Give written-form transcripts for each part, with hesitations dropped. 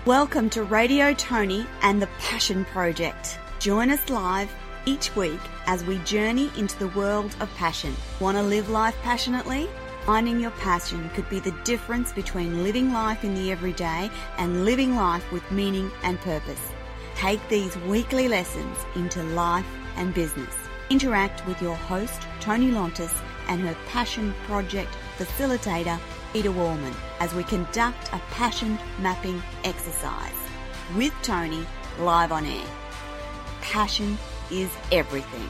Welcome to Radio Tony and the Passion Project. Join us live each week as we journey into the world of passion. Want to live life passionately? Finding your passion could be the difference between living life in the everyday and living life with meaning and purpose. Take these weekly lessons into life and business. Interact with your host, Tony Lontis, and her Passion Project facilitator, Peter Wallman, as we conduct a passion mapping exercise with Tony live on air. Passion is everything.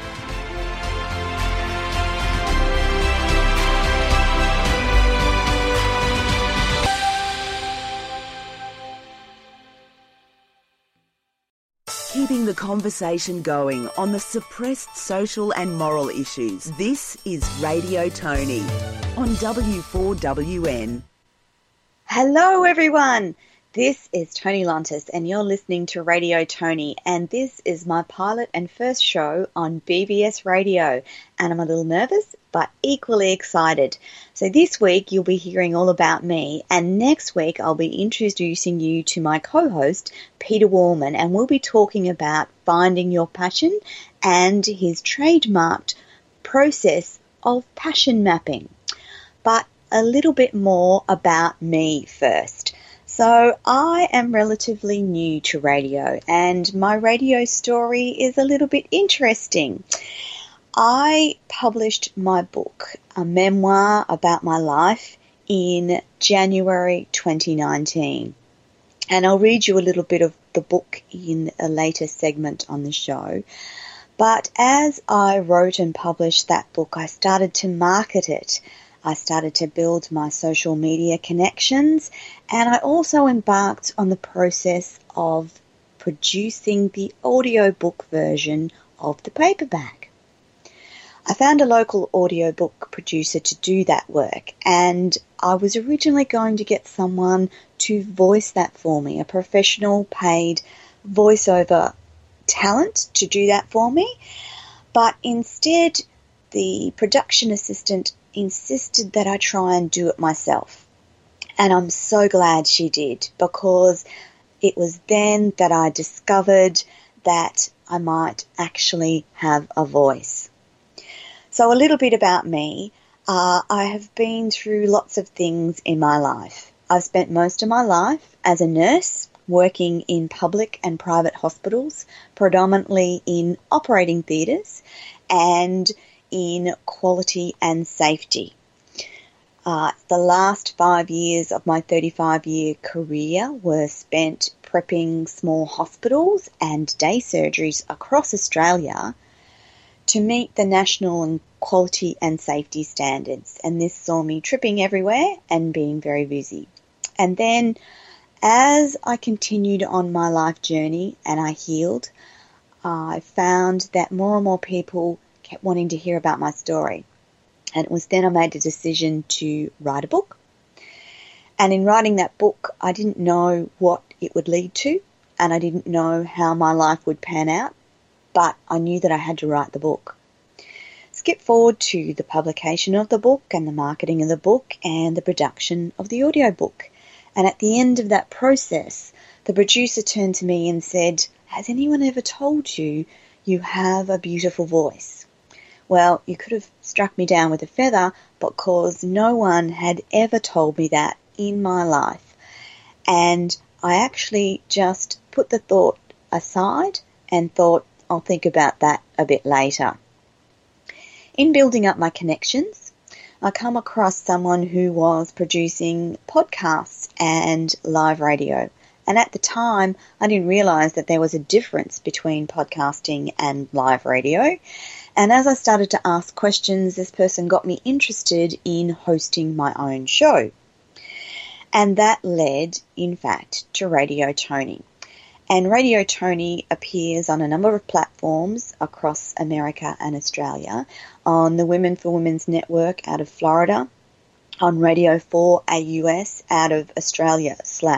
Keeping the conversation going on the suppressed social and moral issues. This is Radio Tony on W4WN. Hello everyone, this is Tony Lontis and you're listening to Radio Tony, and this is my pilot and first show on BBS Radio, and I'm a little nervous but equally excited. So this week you'll be hearing all about me, and next week I'll be introducing you to my co-host Peter Wallman, and we'll be talking about finding your passion and his trademarked process of passion mapping. But a little bit more about me first. So I am relatively new to radio, and my radio story is a little bit interesting. I published my book, a memoir about my life, in January 2019. And I'll read you a little bit of the book in a later segment on the show. But as I wrote and published that book, I started to market it. I started to build my social media connections, and I also embarked on the process of producing the audiobook version of the paperback. I found a local audiobook producer to do that work, and I was originally going to get someone to voice that for me, a professional paid voiceover talent to do that for me. But instead, the production assistant insisted that I try and do it myself. And I'm so glad she did, because it was then that I discovered that I might actually have a voice. So a little bit about me. I have been through lots of things in my life. I've spent most of my life as a nurse, working in public and private hospitals, predominantly in operating theatres and in quality and safety. The last 5 years of my 35-year career were spent prepping small hospitals and day surgeries across Australia to meet the national and quality and safety standards. And this saw me tripping everywhere and being very busy. And then as I continued on my life journey and I healed, I found that more and more people kept wanting to hear about my story. And it was then I made a decision to write a book. And in writing that book, I didn't know what it would lead to, and I didn't know how my life would pan out, but I knew that I had to write the book. Skip forward to the publication of the book and the marketing of the book and the production of the audiobook. And at the end of that process, the producer turned to me and said, "Has anyone ever told you you have a beautiful voice?" Well, you could have struck me down with a feather, because no one had ever told me that in my life. And I actually just put the thought aside and thought, I'll think about that a bit later. In building up my connections, I come across someone who was producing podcasts and live radio. And at the time, I didn't realise that there was a difference between podcasting and live radio. And as I started to ask questions, this person got me interested in hosting my own show. And that led, in fact, to Radio Tony. And Radio Tony appears on a number of platforms across America and Australia, on the Women for Women's Network out of Florida, on Radio 4 AUS out of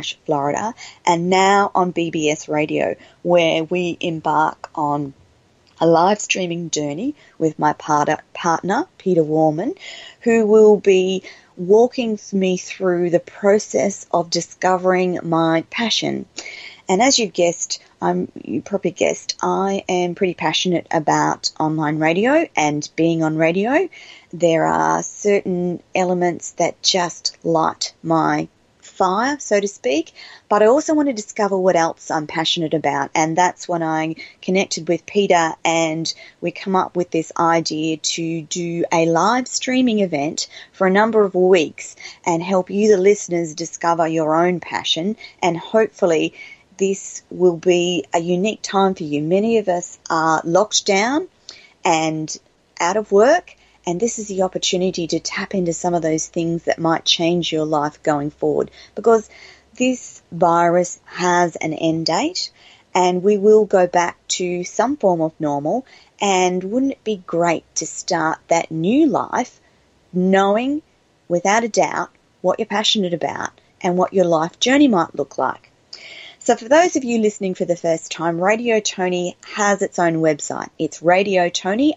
Australia/Florida, and now on BBS Radio, where we embark on a live streaming journey with my partner, Peter Warman, who will be walking me through the process of discovering my passion. And as you probably guessed, I am pretty passionate about online radio and being on radio. There are certain elements that just light my fire, so to speak, but I also want to discover what else I'm passionate about, and that's when I connected with Peter and we come up with this idea to do a live streaming event for a number of weeks and help you, the listeners, discover your own passion, and hopefully this will be a unique time for you. Many of us are locked down and out of work, and this is the opportunity to tap into some of those things that might change your life going forward, because this virus has an end date and we will go back to some form of normal. And wouldn't it be great to start that new life knowing without a doubt what you're passionate about and what your life journey might look like? So for those of you listening for the first time, Radio Tony has its own website. It's RadioTony,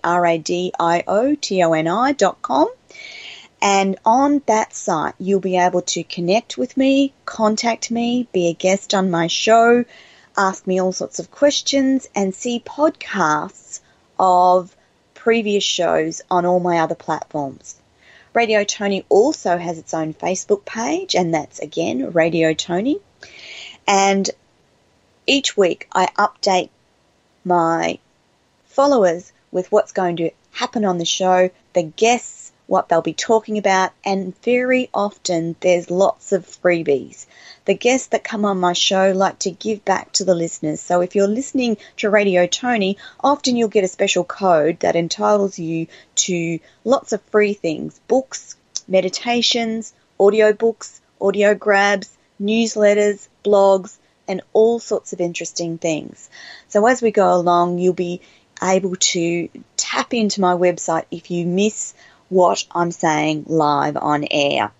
RadioTony.com. And on that site, you'll be able to connect with me, contact me, be a guest on my show, ask me all sorts of questions, and see podcasts of previous shows on all my other platforms. Radio Tony also has its own Facebook page, and that's, again, Radio Tony. And each week I update my followers with what's going to happen on the show, the guests, what they'll be talking about, and very often there's lots of freebies. The guests that come on my show like to give back to the listeners. So if you're listening to Radio Tony, often you'll get a special code that entitles you to lots of free things: books, meditations, audiobooks, audio grabs, newsletters, blogs, and all sorts of interesting things. So as we go along, you'll be able to tap into my website if you miss what I'm saying live on air.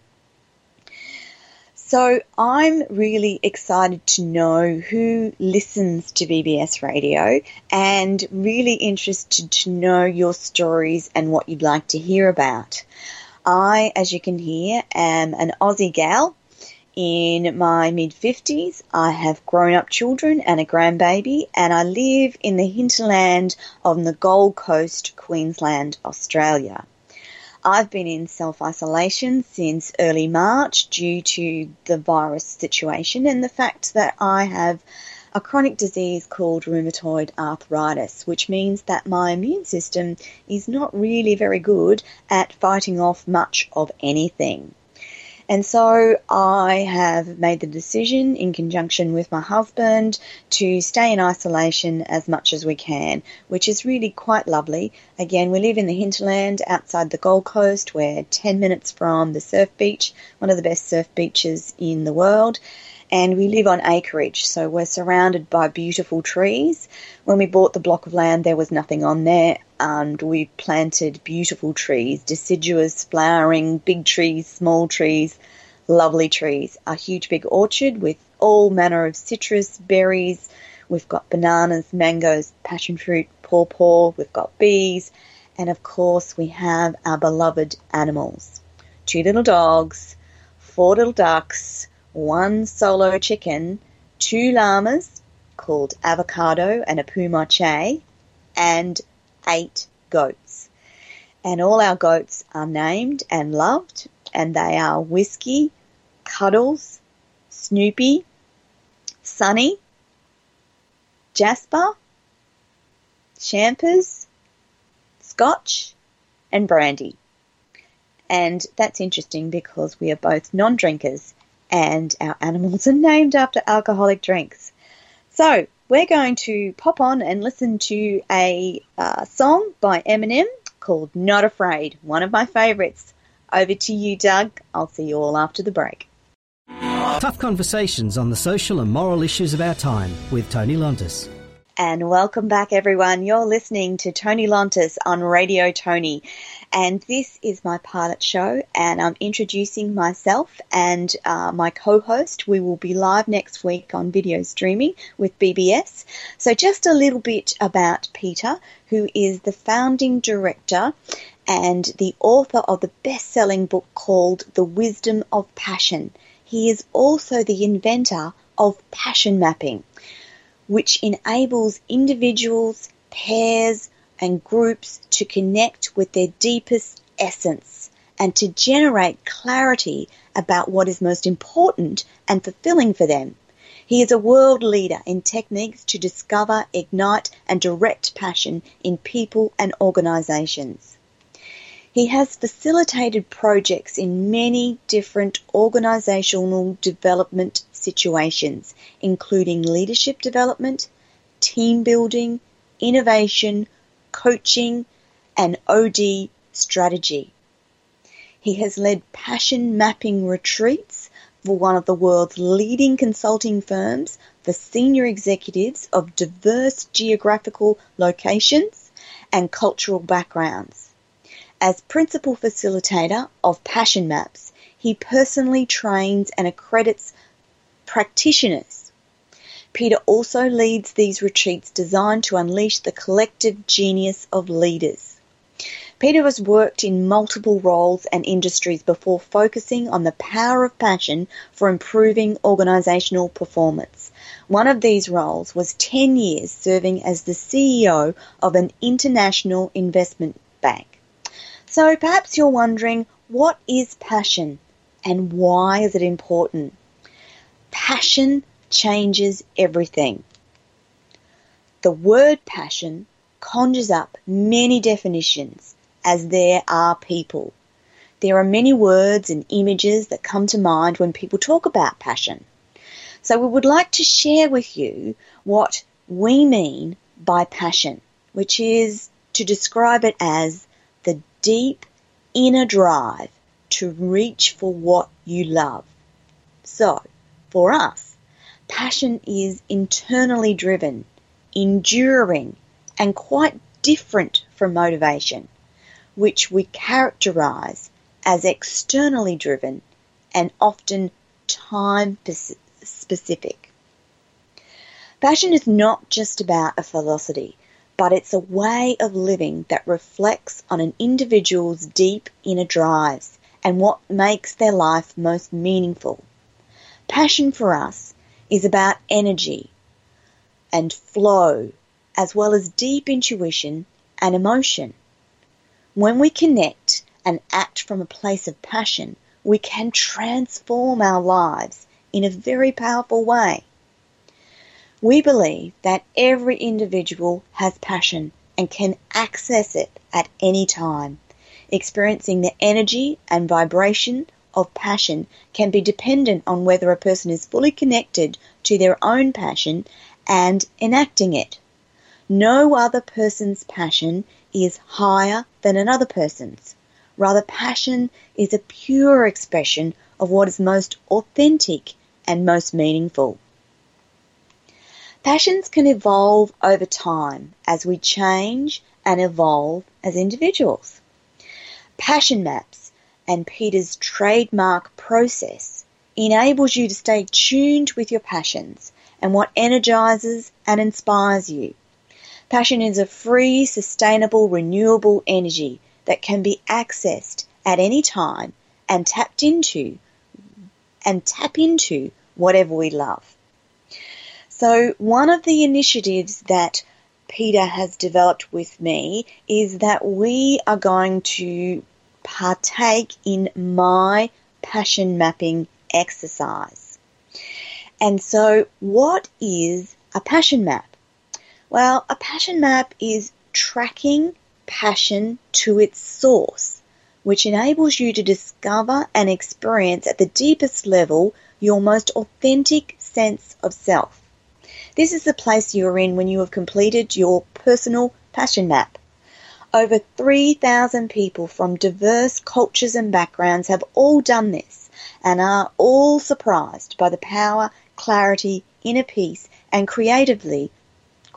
So I'm really excited to know who listens to BBS Radio and really interested to know your stories and what you'd like to hear about. I, as you can hear, am an Aussie gal in my mid-50s. I have grown-up children and a grandbaby, and I live in the hinterland of the Gold Coast, Queensland, Australia. I've been in self-isolation since early March due to the virus situation and the fact that I have a chronic disease called rheumatoid arthritis, which means that my immune system is not really very good at fighting off much of anything. And so I have made the decision, in conjunction with my husband, to stay in isolation as much as we can, which is really quite lovely. Again, we live in the hinterland outside the Gold Coast. We're 10 minutes from the surf beach, one of the best surf beaches in the world. And we live on acreage, so we're surrounded by beautiful trees. When we bought the block of land, there was nothing on there, and we planted beautiful trees, deciduous, flowering, big trees, small trees, lovely trees. A huge big orchard with all manner of citrus, berries. We've got bananas, mangoes, passion fruit, pawpaw. We've got bees. And, of course, we have our beloved animals. 2 little dogs, 4 little ducks, 1 solo chicken, 2 llamas called Avocado and Apu Mache, and 8 goats. And all our goats are named and loved, and they are Whiskey, Cuddles, Snoopy, Sunny, Jasper, Champers, Scotch, and Brandy. And that's interesting because we are both non-drinkers and our animals are named after alcoholic drinks. So we're going to pop on and listen to a song by Eminem called Not Afraid, one of my favourites. Over to you, Doug. I'll see you all after the break. Tough conversations on the social and moral issues of our time with Tony Lontis. And welcome back, everyone. You're listening to Tony Lontis on Radio Tony. And this is my pilot show, and I'm introducing myself and my co-host. We will be live next week on video streaming with BBS. So just a little bit about Peter, who is the founding director and the author of the best-selling book called The Wisdom of Passion. He is also the inventor of passion mapping, which enables individuals, pairs, and groups to connect with their deepest essence and to generate clarity about what is most important and fulfilling for them. He is a world leader in techniques to discover, ignite, and direct passion in people and organizations. He has facilitated projects in many different organizational development situations, including leadership development, team building, innovation, coaching, and OD strategy. He has led passion mapping retreats for one of the world's leading consulting firms for senior executives of diverse geographical locations and cultural backgrounds. As principal facilitator of Passion Maps, he personally trains and accredits practitioners. Peter also leads these retreats designed to unleash the collective genius of leaders. Peter has worked in multiple roles and industries before focusing on the power of passion for improving organisational performance. One of these roles was 10 years serving as the CEO of an international investment bank. So perhaps you're wondering, what is passion and why is it important? Passion changes everything. The word passion conjures up many definitions, as there are people. There are many words and images that come to mind when people talk about passion. So we would like to share with you what we mean by passion, which is to describe it as the deep inner drive to reach for what you love. So, for us, passion is internally driven, enduring, and quite different from motivation, which we characterize as externally driven and often time-specific. Passion is not just about a philosophy, but it's a way of living that reflects on an individual's deep inner drives and what makes their life most meaningful. Passion for us is about energy and flow, as well as deep intuition and emotion. When we connect and act from a place of passion, we can transform our lives in a very powerful way. We believe that every individual has passion and can access it at any time. Experiencing the energy and vibration of passion can be dependent on whether a person is fully connected to their own passion and enacting it. No other person's passion is higher than another person's. Rather, passion is a pure expression of what is most authentic and most meaningful. Passions can evolve over time as we change and evolve as individuals. Passion Maps and Peter's trademark process enables you to stay tuned with your passions and what energizes and inspires you. Passion is a free, sustainable, renewable energy that can be accessed at any time and tap into whatever we love. So one of the initiatives that Peter has developed with me is that we are going to partake in my passion mapping exercise. And so what is a passion map? Well, a passion map is tracking passion to its source, which enables you to discover and experience at the deepest level your most authentic sense of self. This is the place you're in when you have completed your personal passion map. Over 3,000 people from diverse cultures and backgrounds have all done this and are all surprised by the power, clarity, inner peace and creativity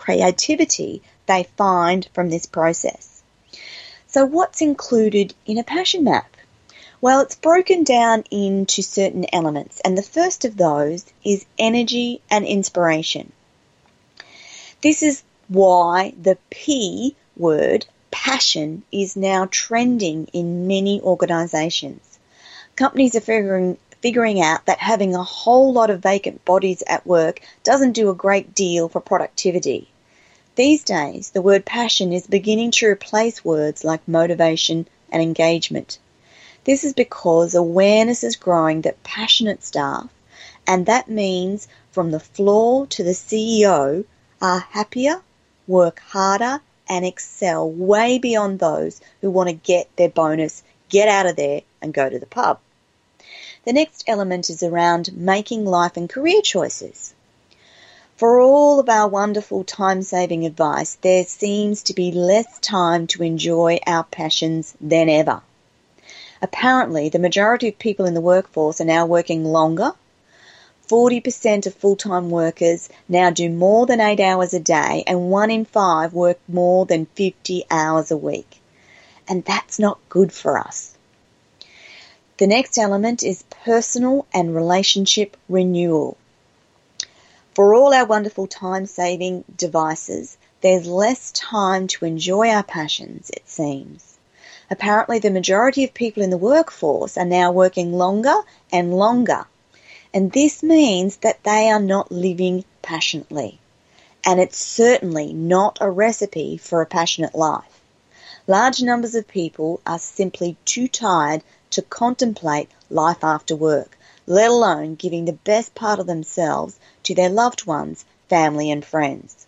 creativity they find from this process. So what's included in a passion map? Well, it's broken down into certain elements, and the first of those is energy and inspiration. This is why the P word, passion, is now trending in many organisations. Companies are figuring out that having a whole lot of vacant bodies at work doesn't do a great deal for productivity. These days, the word passion is beginning to replace words like motivation and engagement. This is because awareness is growing that passionate staff, and that means from the floor to the CEO, are happier, work harder, and excel way beyond those who want to get their bonus, get out of there, and go to the pub. The next element is around making life and career choices. For all of our wonderful time-saving advice, there seems to be less time to enjoy our passions than ever. Apparently, the majority of people in the workforce are now working longer. 40% of full-time workers now do more than 8 hours a day, and 1 in 5 work more than 50 hours a week. And that's not good for us. The next element is personal and relationship renewal. For all our wonderful time-saving devices, there's less time to enjoy our passions, it seems. Apparently, the majority of people in the workforce are now working longer and longer, and this means that they are not living passionately, and it's certainly not a recipe for a passionate life. Large numbers of people are simply too tired to contemplate life after work, let alone giving the best part of themselves to their loved ones, family and friends.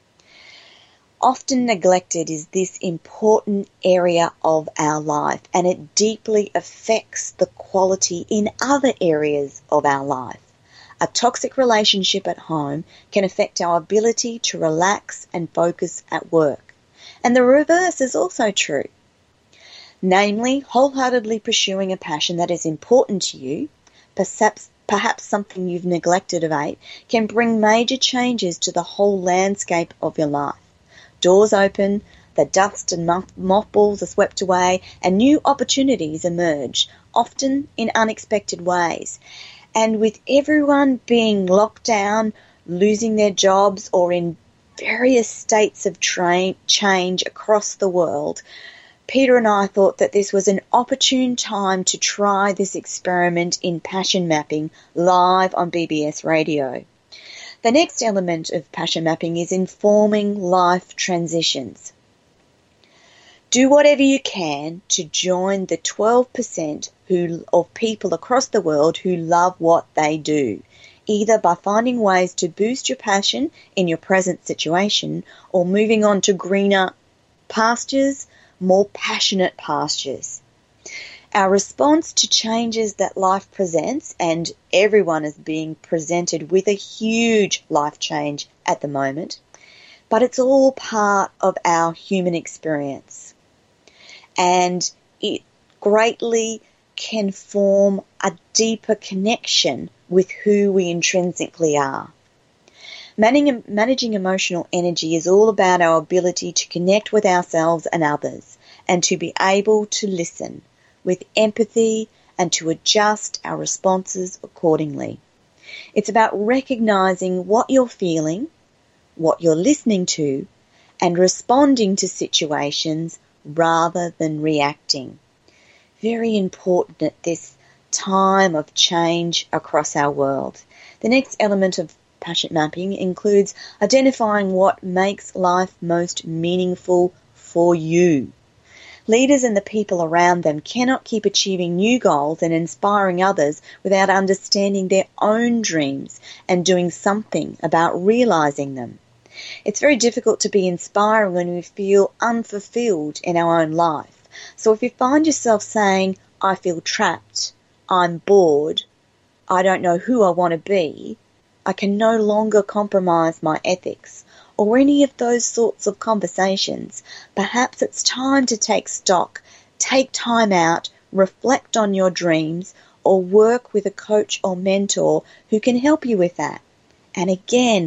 Often neglected is this important area of our life, and it deeply affects the quality in other areas of our life. A toxic relationship at home can affect our ability to relax and focus at work. And the reverse is also true. Namely, wholeheartedly pursuing a passion that is important to you, perhaps something you've neglected of late, can bring major changes to the whole landscape of your life. Doors open, the dust and mothballs are swept away, and new opportunities emerge, often in unexpected ways. And with everyone being locked down, losing their jobs, or in various states of change across the world, Peter and I thought that this was an opportune time to try this experiment in passion mapping live on BBS Radio. The next element of passion mapping is informing life transitions. Do whatever you can to join the 12% of people across the world who love what they do, either by finding ways to boost your passion in your present situation or moving on to greener pastures, more passionate pastures. Our response to changes that life presents, and everyone is being presented with a huge life change at the moment, but it's all part of our human experience. And it greatly can form a deeper connection with who we intrinsically are. Managing emotional energy is all about our ability to connect with ourselves and others, and to be able to listen with empathy and to adjust our responses accordingly. It's about recognizing what you're feeling, what you're listening to, and responding to situations rather than reacting. Very important at this time of change across our world. The next element of passion mapping includes identifying what makes life most meaningful for you. Leaders and the people around them cannot keep achieving new goals and inspiring others without understanding their own dreams and doing something about realizing them. It's very difficult to be inspiring when we feel unfulfilled in our own life. So if you find yourself saying, I feel trapped, I'm bored, I don't know who I want to be, I can no longer compromise my ethics, or any of those sorts of conversations, perhaps it's time to take stock, take time out, reflect on your dreams, or work with a coach or mentor who can help you with that. And again,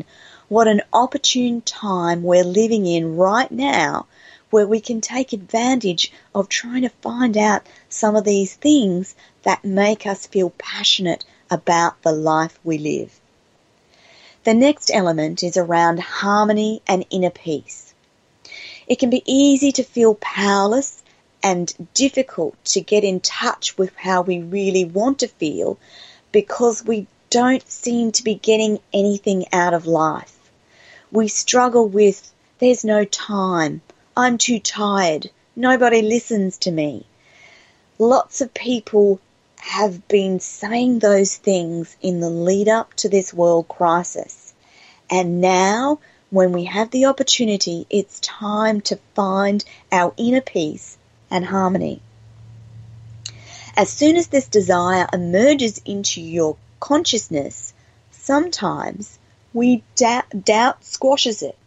What an opportune time we're living in right now, where we can take advantage of trying to find out some of these things that make us feel passionate about the life we live. The next element is around harmony and inner peace. It can be easy to feel powerless and difficult to get in touch with how we really want to feel because we don't seem to be getting anything out of life. We struggle with, there's no time, I'm too tired, nobody listens to me. Lots of people have been saying those things in the lead up to this world crisis. And now, when we have the opportunity, it's time to find our inner peace and harmony. As soon as this desire emerges into your consciousness, sometimes doubt squashes it.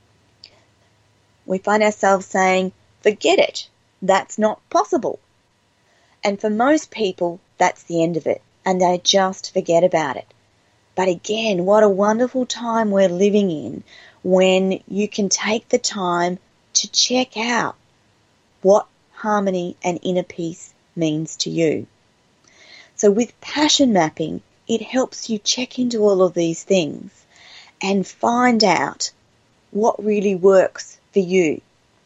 We find ourselves saying, forget it, that's not possible. And for most people, that's the end of it, and they just forget about it. But again, what a wonderful time we're living in when you can take the time to check out what harmony and inner peace means to you. So with passion mapping, it helps you check into all of these things and find out what really works for you.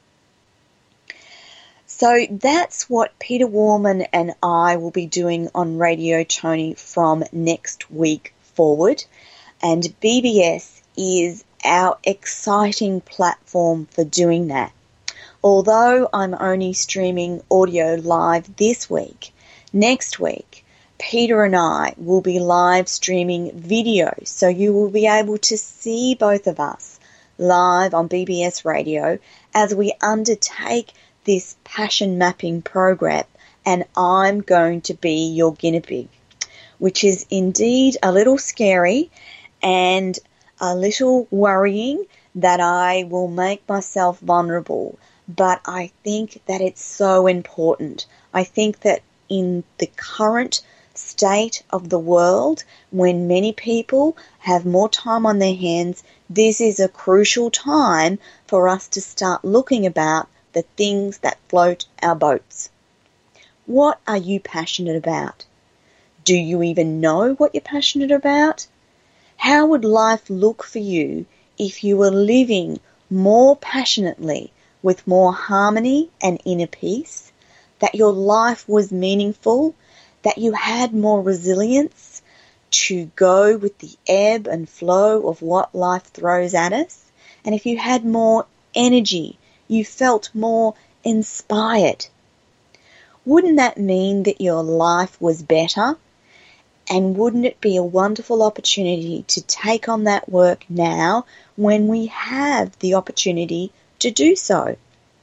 So that's what Peter Warman and I will be doing on Radio Tony from next week forward. And BBS is our exciting platform for doing that. Although I'm only streaming audio live this week, next week Peter and I will be live streaming video, so you will be able to see both of us live on BBS Radio as we undertake this passion mapping program, and I'm going to be your guinea pig, which is indeed a little scary and a little worrying that I will make myself vulnerable, but I think that it's so important. I think that in the current state of the world, when many people have more time on their hands, this is a crucial time for us to start looking about the things that float our boats. What are you passionate about? Do you even know what you're passionate about? How would life look for you if you were living more passionately with more harmony and inner peace, that your life was meaningful, that you had more resilience to go with the ebb and flow of what life throws at us, and if you had more energy, you felt more inspired? Wouldn't that mean that your life was better? And wouldn't it be a wonderful opportunity to take on that work now when we have the opportunity to do so?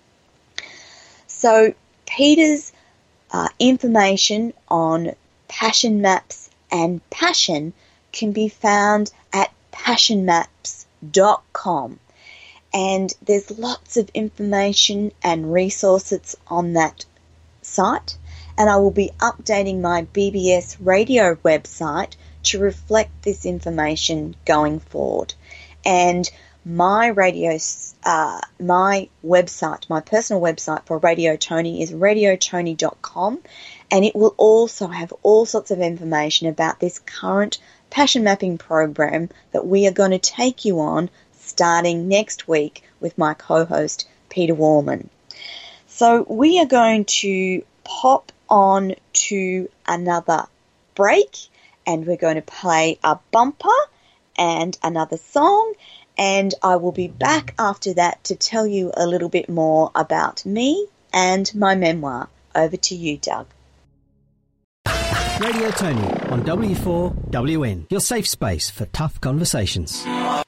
So Peter's information on passion maps and passion can be found at passionmaps.com. And there's lots of information and resources on that site. And I will be updating my BBS radio website to reflect this information going forward. And my my website, my personal website for Radio Tony is radiotony.com, and it will also have all sorts of information about this current passion mapping program that we are going to take you on starting next week with my co-host Peter Warman. So we are going to pop on to another break, and we're going to play a bumper and another song, and I will be back after that to tell you a little bit more about me and my memoir. Over to you, Doug. Radio Tony on W4WN, your safe space for tough conversations.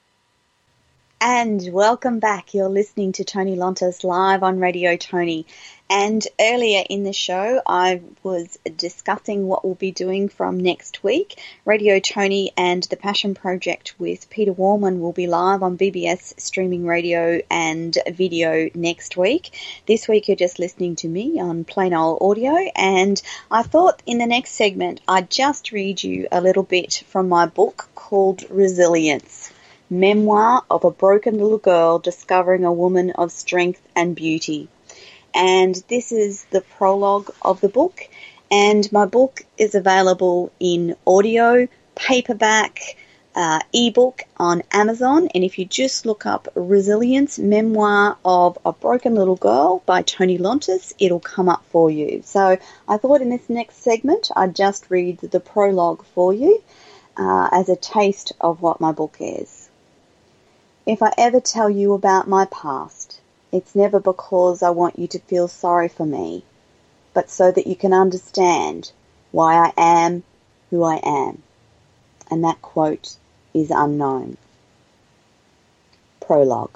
And welcome back. You're listening to Tony Lontis live on Radio Tony. And earlier in the show, I was discussing what we'll be doing from next week. Radio Tony and the Passion Project with Peter Warman will be live on BBS streaming radio and video next week. This week, you're just listening to me on plain old audio. And I thought in the next segment, I'd just read you a little bit from my book called Resilience. Memoir of a Broken Little Girl Discovering a Woman of Strength and Beauty. And this is the prologue of the book. And my book is available in audio, paperback, ebook on Amazon. And if you just look up Resilience, Memoir of a Broken Little Girl by Toni Lontis, it'll come up for you. So I thought in this next segment I'd just read the prologue for you as a taste of what my book is. If I ever tell you about my past, it's never because I want you to feel sorry for me, but so that you can understand why I am who I am. And that quote is unknown. Prologue.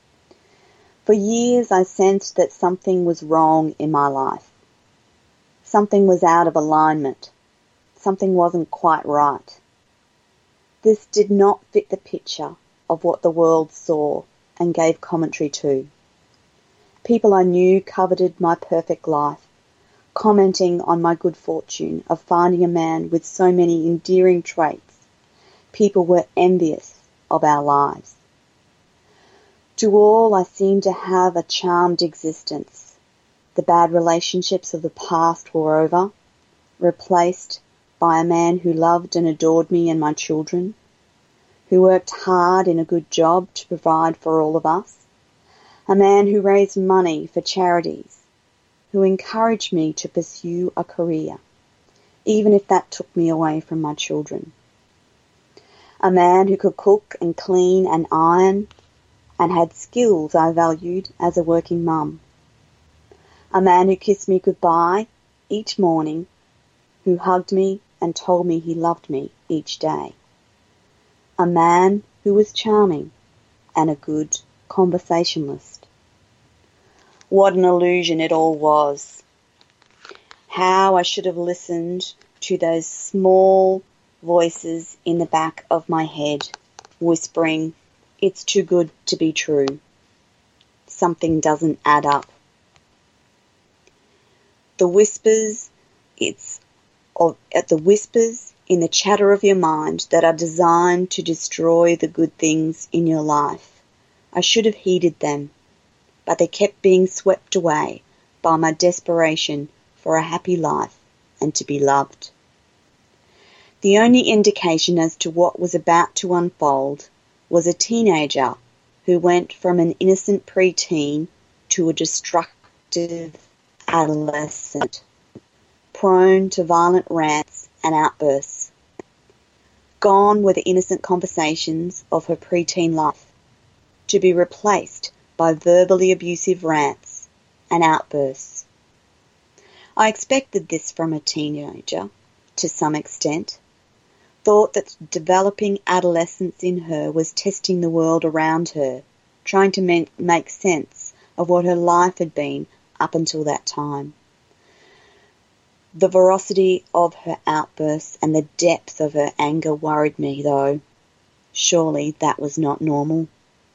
For years I sensed that something was wrong in my life. Something was out of alignment. Something wasn't quite right. This did not fit the picture of what the world saw and gave commentary to. People I knew coveted my perfect life, commenting on my good fortune of finding a man with so many endearing traits. People were envious of our lives. To all, I seemed to have a charmed existence. The bad relationships of the past were over, replaced by a man who loved and adored me and my children, who worked hard in a good job to provide for all of us, a man who raised money for charities, who encouraged me to pursue a career, even if that took me away from my children. A man who could cook and clean and iron and had skills I valued as a working mum. A man who kissed me goodbye each morning, who hugged me and told me he loved me each day. A man who was charming and a good conversationalist. What an illusion it all was. How I should have listened to those small voices in the back of my head, whispering, "It's too good to be true. Something doesn't add up." The whispers in the chatter of your mind that are designed to destroy the good things in your life. I should have heeded them, but they kept being swept away by my desperation for a happy life and to be loved. The only indication as to what was about to unfold was a teenager who went from an innocent preteen to a destructive adolescent, prone to violent rants and outbursts. Gone were the innocent conversations of her preteen life, to be replaced by verbally abusive rants and outbursts. I expected this from a teenager, to some extent, thought that developing adolescence in her was testing the world around her, trying to make sense of what her life had been up until that time. The ferocity of her outbursts and the depth of her anger worried me, though. Surely that was not normal.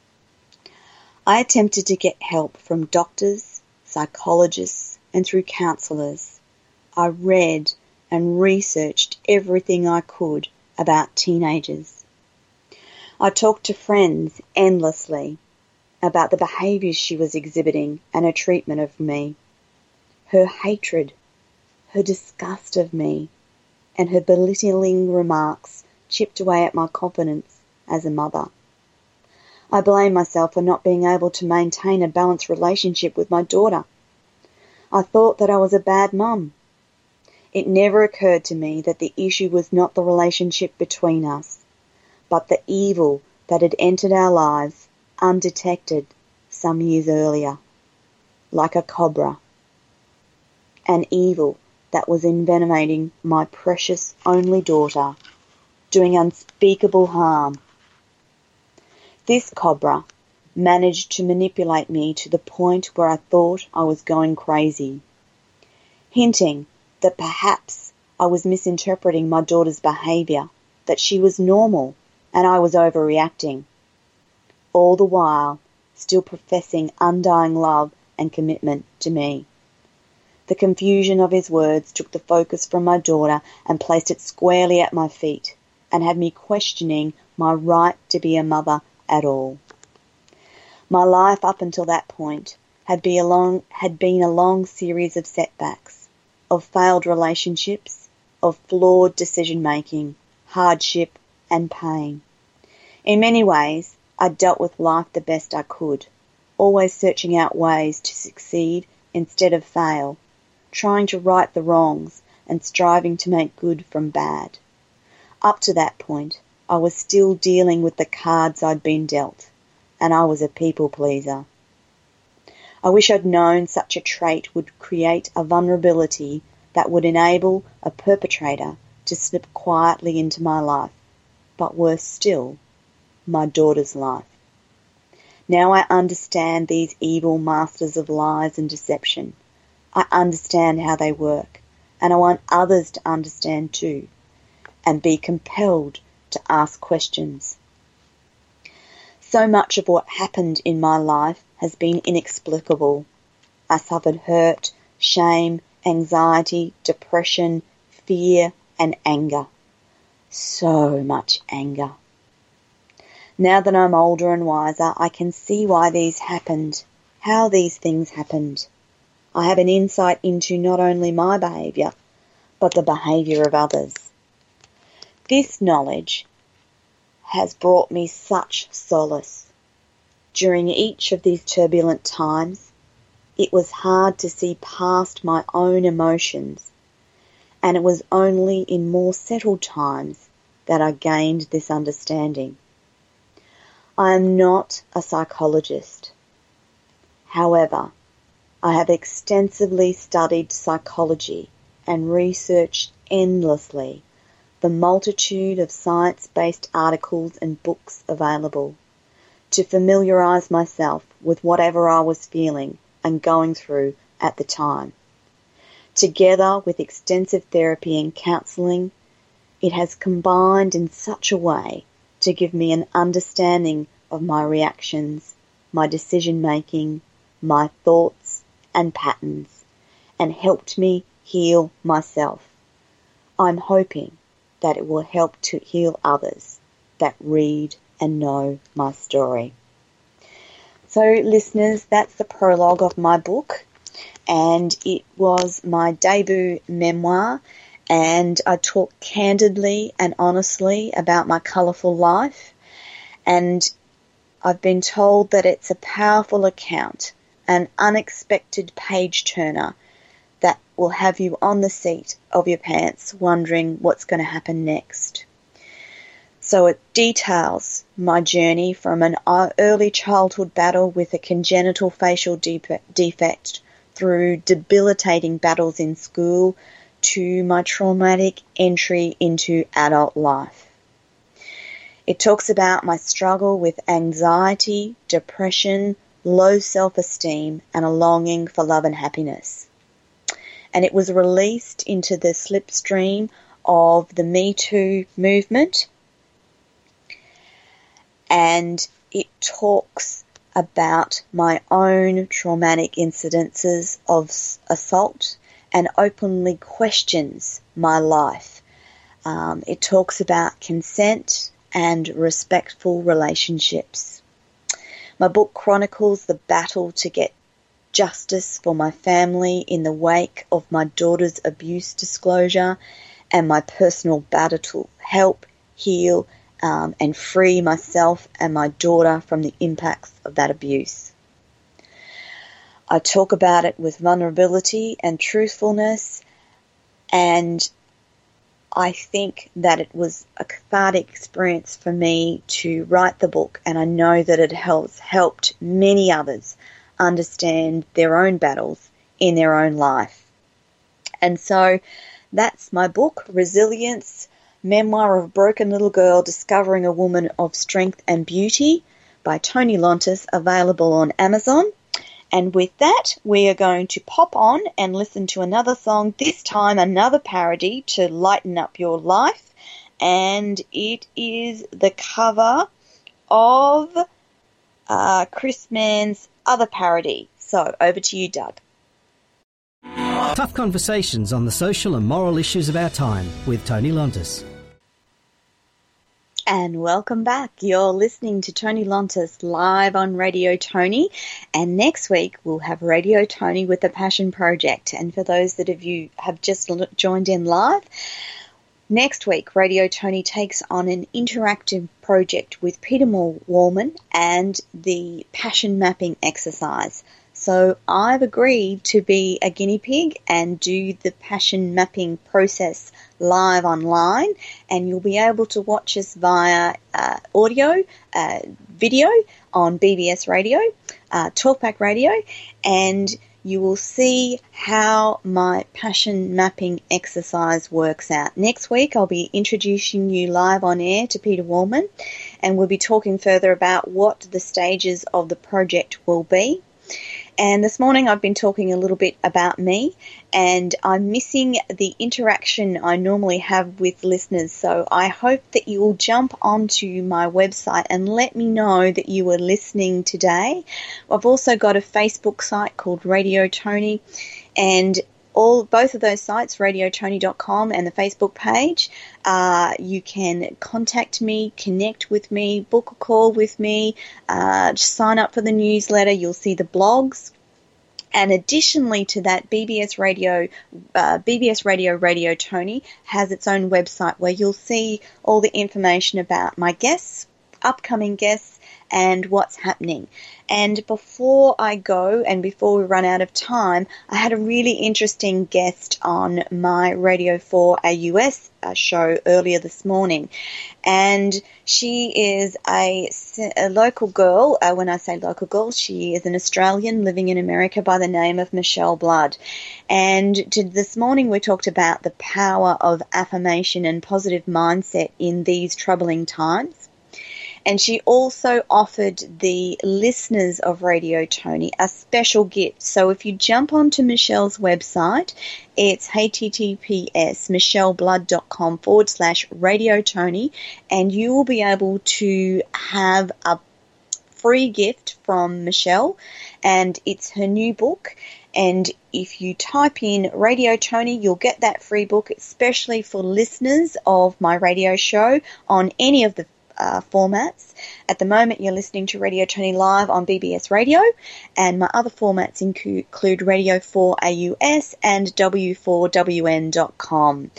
I attempted to get help from doctors, psychologists, and through counsellors. I read and researched everything I could about teenagers. I talked to friends endlessly about the behaviours she was exhibiting and her treatment of me, her hatred, her disgust of me, and her belittling remarks chipped away at my confidence as a mother. I blame myself for not being able to maintain a balanced relationship with my daughter. I thought that I was a bad mum. It never occurred to me that the issue was not the relationship between us, but the evil that had entered our lives undetected some years earlier, like a cobra. An evil that was envenomating my precious only daughter, doing unspeakable harm. This cobra managed to manipulate me to the point where I thought I was going crazy, hinting that perhaps I was misinterpreting my daughter's behaviour, that she was normal and I was overreacting, all the while still professing undying love and commitment to me. The confusion of his words took the focus from my daughter and placed it squarely at my feet, and had me questioning my right to be a mother at all. My life up until that point had been a long series of setbacks, of failed relationships, of flawed decision-making, hardship and pain. In many ways, I dealt with life the best I could, always searching out ways to succeed instead of fail, trying to right the wrongs and striving to make good from bad. Up to that point, I was still dealing with the cards I'd been dealt, and I was a people pleaser. I wish I'd known such a trait would create a vulnerability that would enable a perpetrator to slip quietly into my life, but worse still, my daughter's life. Now I understand these evil masters of lies and deception. I understand how they work, and I want others to understand too, and be compelled to ask questions. So much of what happened in my life has been inexplicable. I suffered hurt, shame, anxiety, depression, fear, and anger. So much anger. Now that I'm older and wiser, I can see why these happened, how these things happened. I have an insight into not only my behaviour, but the behaviour of others. This knowledge has brought me such solace. During each of these turbulent times, it was hard to see past my own emotions, and it was only in more settled times that I gained this understanding. I am not a psychologist. However, I have extensively studied psychology and researched endlessly the multitude of science-based articles and books available to familiarise myself with whatever I was feeling and going through at the time. Together with extensive therapy and counselling, it has combined in such a way to give me an understanding of my reactions, my decision-making, my thoughts and patterns, and helped me heal myself. I'm hoping that it will help to heal others that read and know my story. So listeners, that's the prologue of my book, and it was my debut memoir, and I talk candidly and honestly about my colourful life, and I've been told that it's a powerful account, an unexpected page-turner that will have you on the seat of your pants wondering what's going to happen next. So it details my journey from an early childhood battle with a congenital facial defect through debilitating battles in school to my traumatic entry into adult life. It talks about my struggle with anxiety, depression, low self-esteem, and a longing for love and happiness. And it was released into the slipstream of the Me Too movement. And it talks about my own traumatic incidences of assault and openly questions my life. It talks about consent and respectful relationships. My book chronicles the battle to get justice for my family in the wake of my daughter's abuse disclosure and my personal battle to help heal and free myself and my daughter from the impacts of that abuse. I talk about it with vulnerability and truthfulness, and I think that it was a cathartic experience for me to write the book, and I know that it has helped many others understand their own battles in their own life. And so that's my book, Resilience, Memoir of a Broken Little Girl Discovering a Woman of Strength and Beauty by Toni Lontis, available on Amazon. And with that, we are going to pop on and listen to another song, this time another parody to lighten up your life. And it is the cover of Chris Mann's other parody. So over to you, Doug. Tough conversations on the social and moral issues of our time with Toni Lontis. And welcome back. You're listening to Tony Lontis live on Radio Tony. And next week we'll have Radio Tony with the Passion Project. And for those of you have just joined in live, next week Radio Tony takes on an interactive project with Peter Wallman and the passion mapping exercise. So I've agreed to be a guinea pig and do the passion mapping process live online, and you'll be able to watch us via audio, video on BBS Radio, Talkback Radio, and you will see how my passion mapping exercise works out. Next week I'll be introducing you live on air to Peter Wallman, and we'll be talking further about what the stages of the project will be. And this morning I've been talking a little bit about me, and I'm missing the interaction I normally have with listeners. So I hope that you will jump onto my website and let me know that you are listening today. I've also got a Facebook site called Radio Tony, and both of those sites, radiotony.com and the Facebook page, you can contact me, connect with me, book a call with me, sign up for the newsletter. You'll see the blogs. And additionally to that, BBS Radio Radio Tony has its own website where you'll see all the information about my guests, upcoming guests, and what's happening. And before I go, and before we run out of time, I had a really interesting guest on my Radio 4 AUS show earlier this morning. And she is a local girl. When I say local girl, she is an Australian living in America by the name of Michelle Blood. And this morning we talked about the power of affirmation and positive mindset in these troubling times. And she also offered the listeners of Radio Tony a special gift. So if you jump onto Michelle's website, it's https://michelleblood.com/Radio Tony, and you will be able to have a free gift from Michelle, and it's her new book. And if you type in Radio Tony, you'll get that free book, especially for listeners of my radio show on any of the formats. At the moment, you're listening to Radio Tony live on BBS Radio, and my other formats include Radio 4 AUS and W4WN.com.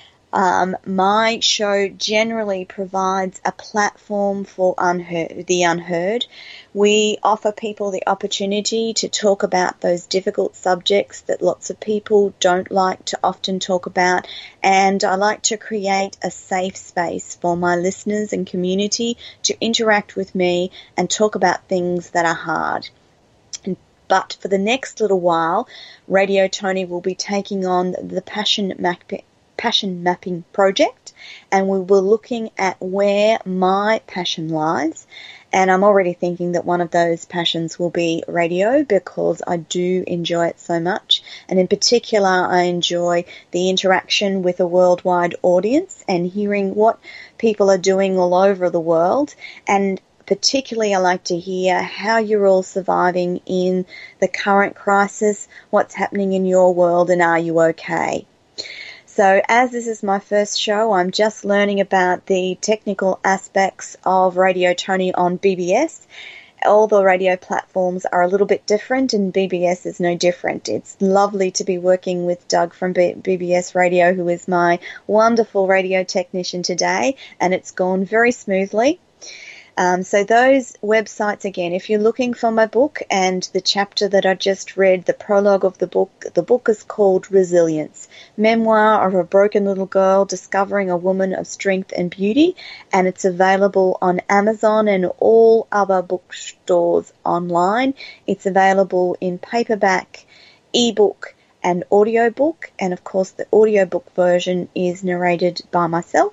My show generally provides a platform for the unheard. We offer people the opportunity to talk about those difficult subjects that lots of people don't like to often talk about, and I like to create a safe space for my listeners and community to interact with me and talk about things that are hard. But for the next little while, Radio Tony will be taking on the Passion Mapping Project, and we were looking at where my passion lies. And I'm already thinking that one of those passions will be radio, because I do enjoy it so much. And in particular, I enjoy the interaction with a worldwide audience and hearing what people are doing all over the world. And particularly, I like to hear how you're all surviving in the current crisis, what's happening in your world, and are you okay? So as this is my first show, I'm just learning about the technical aspects of Radio Tony on BBS. All the radio platforms are a little bit different, and BBS is no different. It's lovely to be working with Doug from BBS Radio, who is my wonderful radio technician today, and it's gone very smoothly. So those websites, again, if you're looking for my book and the chapter that I just read, the prologue of the book is called Resilience, Memoir of a Broken Little Girl Discovering a Woman of Strength and Beauty, and it's available on Amazon and all other bookstores online. It's available in paperback, ebook, and audiobook, and of course the audiobook version is narrated by myself.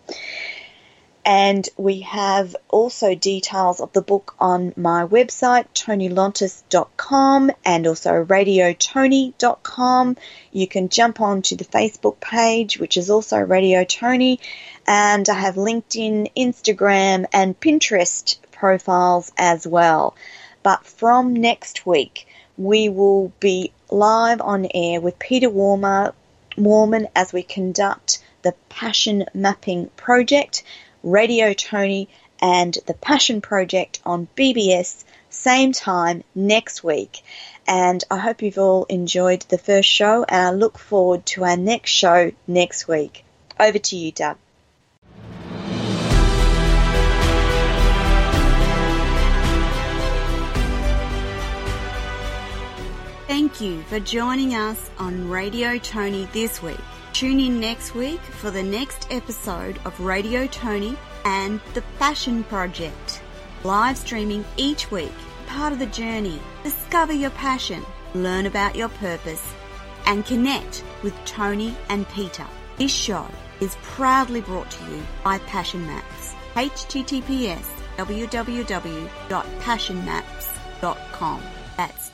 And we have also details of the book on my website, tonylontis.com, and also radiotony.com. You can jump on to the Facebook page, which is also Radio Tony, and I have LinkedIn, Instagram, and Pinterest profiles as well. But from next week, we will be live on air with Peter Wallman as we conduct the Passion Mapping Project. Radio Tony and the Passion Project on BBS, same time next week. And I hope you've all enjoyed the first show, and I look forward to our next show next week. Over to you, Doug. Thank you for joining us on Radio Tony this week. Tune in next week for the next episode of Radio Tony and the Passion Project. Live streaming each week, part of the journey. Discover your passion, learn about your purpose, and connect with Tony and Peter. This show is proudly brought to you by Passion Maps. https://www.passionmaps.com. That's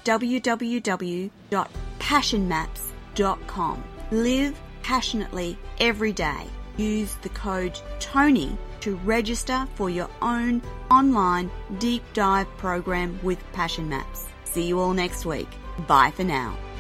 www.passionmaps.com. Live passionately every day. Use the code TONY to register for your own online deep dive program with Passion Maps. See you all next week. Bye for now.